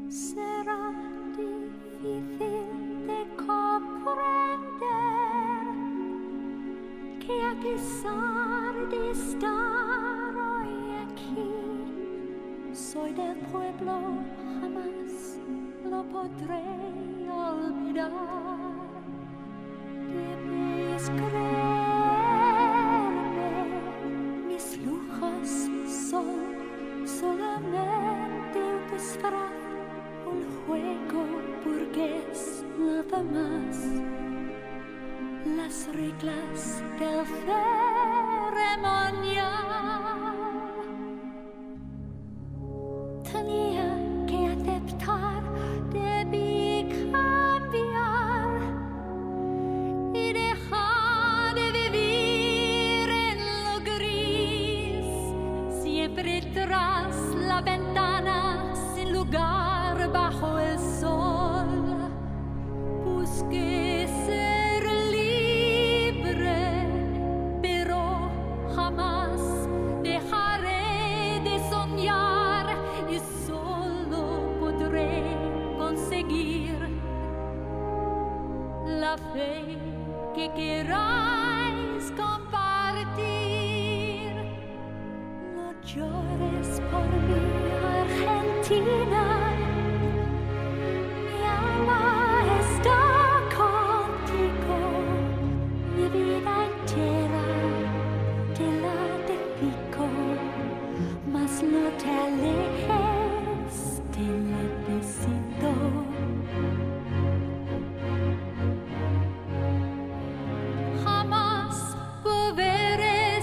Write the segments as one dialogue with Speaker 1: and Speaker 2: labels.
Speaker 1: será difícil de comprender que a pesar de estar hoy aquí, soy del pueblo, jamás lo podré olvidar. Debes creerme, mis lujos son solamente un disfraz, un juego burgués, nada más. Las reglas del ceremonial tenía que aceptar, debí cambiar y dejar de vivir en lo gris, siempre tras la ventana, sin lugar bajo el sol. Busqué ser libre, pero jamás dejaré de soñar y solo podré conseguir la fe que queráis compartir. No llores por mí, Argentina, mi alma está contigo, mi vida entera te la dedico, mas no te alejes, te necesito. Jamás volverás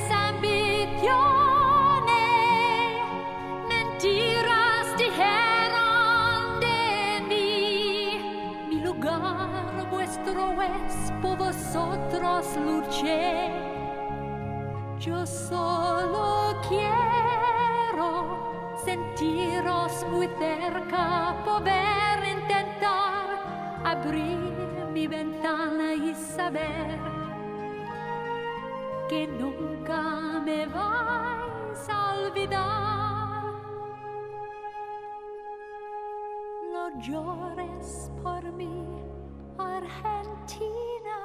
Speaker 1: ambiciones, mentiras dijeron de mí. Mi lugar vuestro es, por vosotros luché. Yo solo quiero sentiros muy cerca, poder intentar abrir mi ventana y saber que nunca me vais a olvidar. No llores por mí, Argentina.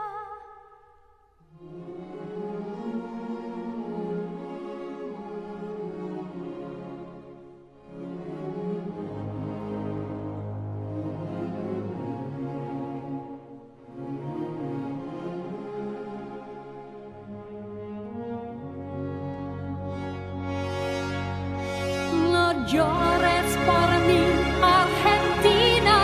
Speaker 1: No llores por mí, Argentina,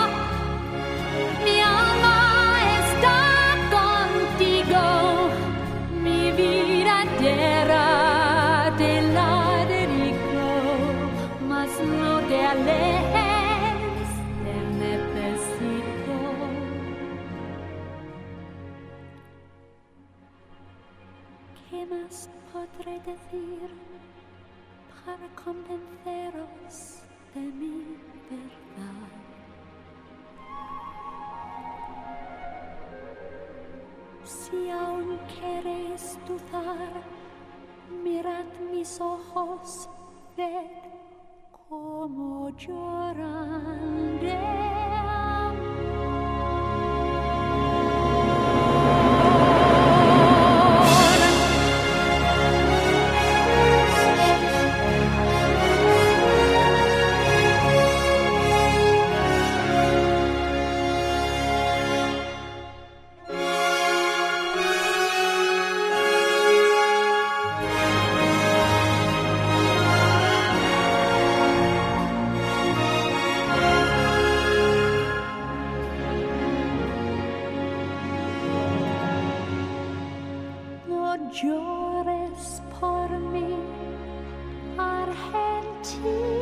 Speaker 1: mi alma está contigo, mi vida entera te la dedico, mas no te alejes, te necesito. ¿Qué más podré decir para convenceros de mi verdad? Si aún queréis dudar, mirad mis ojos, ved cómo lloran de llores por mí, Argentina.